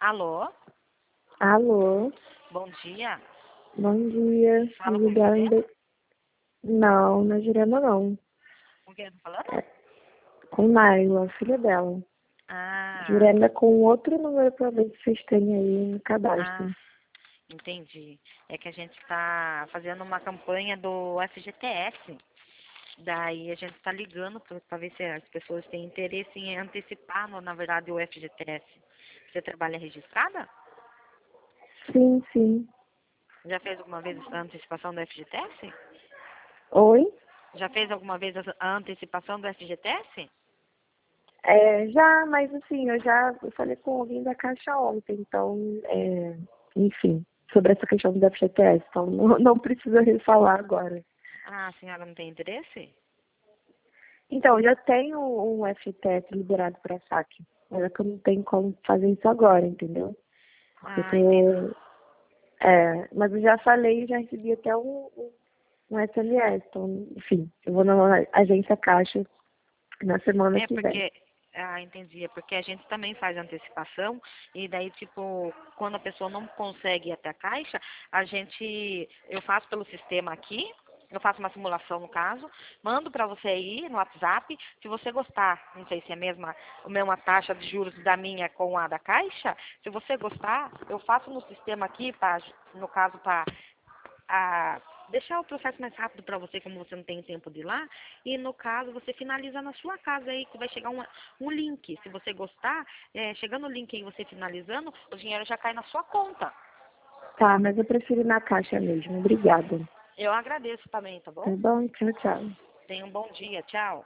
Alô, Alô, bom dia. bom dia. Fala Me com ligaram Jurema? Não, não é Jurema não. Com quem eu tô falando? É com Naila, filha dela. Ah, Jurema é com outro número pra ver se vocês têm aí no ah, cadastro. entendi. É que a gente está fazendo uma campanha do FGTS. Daí a gente está ligando para ver se as pessoas têm interesse em antecipar, na verdade, o FGTS. Você trabalha registrada? Sim, sim. Já fez alguma vez a antecipação do FGTS? Oi? Já fez alguma vez a antecipação do FGTS? Já, mas assim, eu falei com alguém da Caixa ontem, então, enfim, sobre essa questão do FGTS, então não precisa refalar agora. Ah, a senhora não tem interesse? Então, eu já tenho um FGTS liberado para saque, mas é que eu não tenho como fazer isso agora, entendeu? Porque eu Ah, entendi. tô mas eu já falei, já recebi até um SMS. Então, enfim, eu vou na agência Caixa na semana É que vem. porque, entendi, é porque a gente também faz antecipação e daí, tipo, quando a pessoa não consegue ir até a caixa, eu faço pelo sistema aqui, eu faço uma simulação no caso, mando para você aí no WhatsApp, se você gostar, não sei se é a mesma taxa de juros da minha com a da caixa, se você gostar, eu faço no sistema aqui, no caso, para a deixar o processo mais rápido para você, como você não tem tempo de ir lá, e no caso você finaliza na sua casa aí, que vai chegar um link. Se você gostar, chegando o link aí, você finalizando, o dinheiro já cai na sua conta. Tá, mas eu prefiro ir na Caixa mesmo. Obrigada. Eu agradeço também, tá Tá bom? bom? Tchau, tchau. Tenha um bom dia, tchau.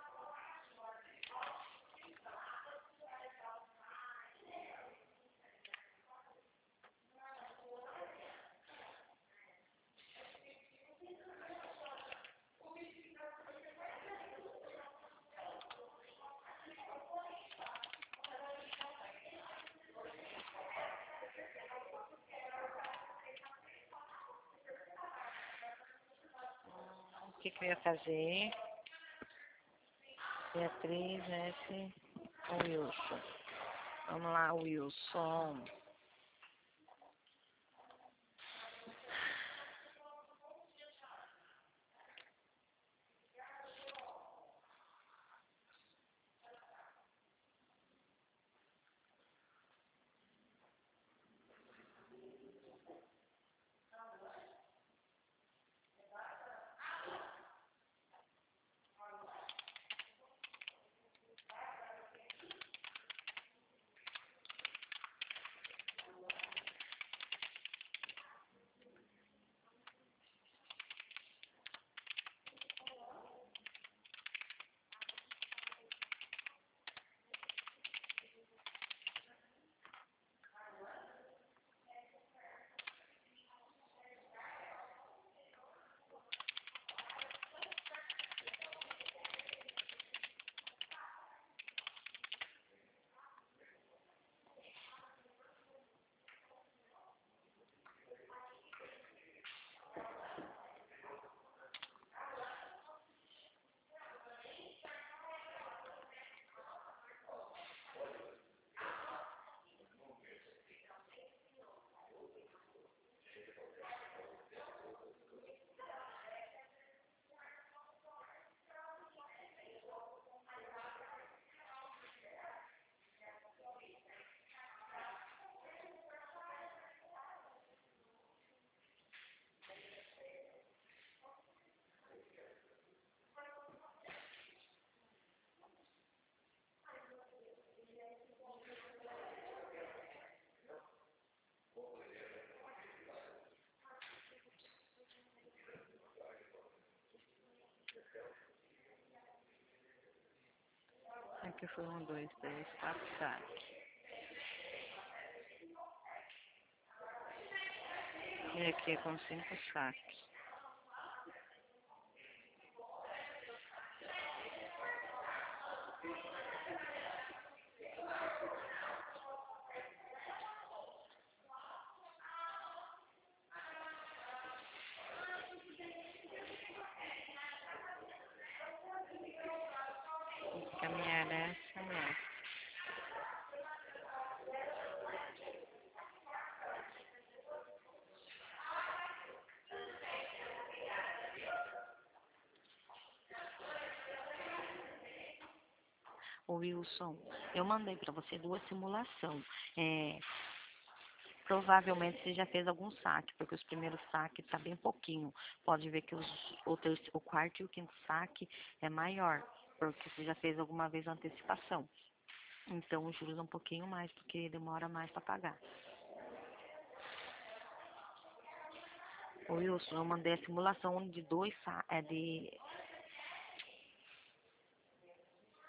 O que que eu ia fazer? Beatriz, S. Wilson. Vamos lá, Wilson. Aqui foi 1, 2, 3, 4, 7. E aqui é com 5 saques. Caminhar essa, não. Ô Wilson, eu mandei para você 2 simulações. Provavelmente você já fez algum saque, porque os primeiros saques tá bem pouquinho. Pode ver que o quarto e o quinto saque é maior, porque você já fez alguma vez a antecipação. Então os juros é um pouquinho mais, porque demora mais para pagar. Ô Wilson, eu mandei a simulação de